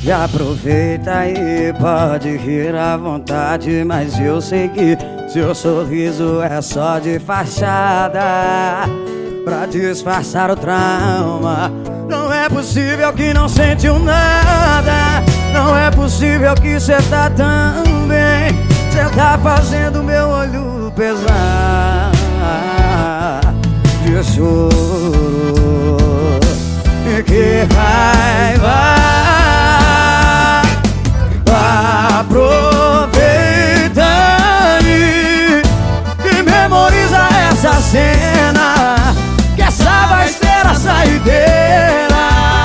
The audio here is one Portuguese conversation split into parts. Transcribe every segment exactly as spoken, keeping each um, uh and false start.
E aproveita e pode rir à vontade, mas eu sei que seu sorriso é só de fachada pra disfarçar o trauma. Não é possível que não sentiu nada. Não é possível que cê tá tão bem. Cê tá fazendo meu olho pesar de choro. E que raiva. Aproveita e, e memoriza essa cena, que essa vai ser a saideira.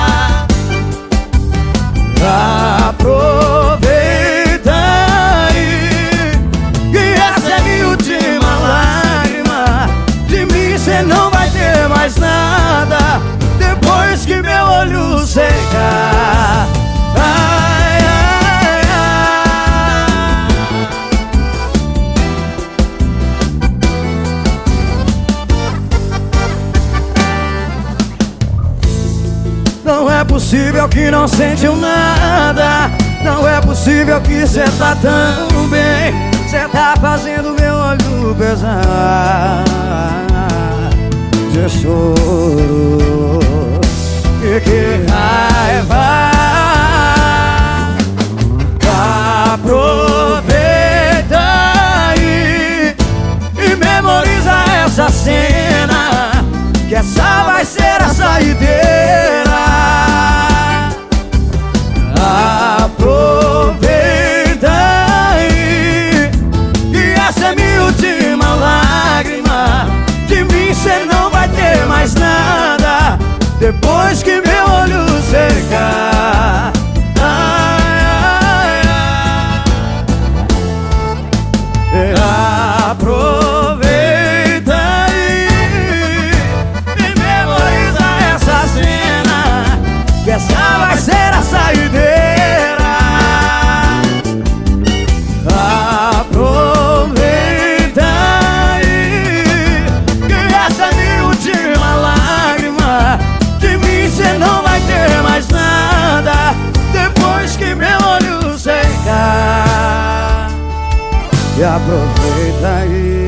Aproveita e, e essa é minha última lágrima. De mim cê não vai ter mais nada depois que meu olho secar. Não é possível que não sentiu nada. Não é possível que cê tá tão bem. Cê tá fazendo meu olho pesar de choro. E que raiva. Aproveita e, e memoriza essa cena, que essa vai ser a saideira. Aproveita e, e essa é minha última lágrima. De mim cê não vai ter mais nada depois que meu olho secar. Ai, ai, ai. Aproveita e, e memoriza essa cena, que essa vai ser a saideira. Aproveita e, e essa é minha última lágrima. De mim cê não vai ter mais nada depois que meu olho secar. E aproveita aí.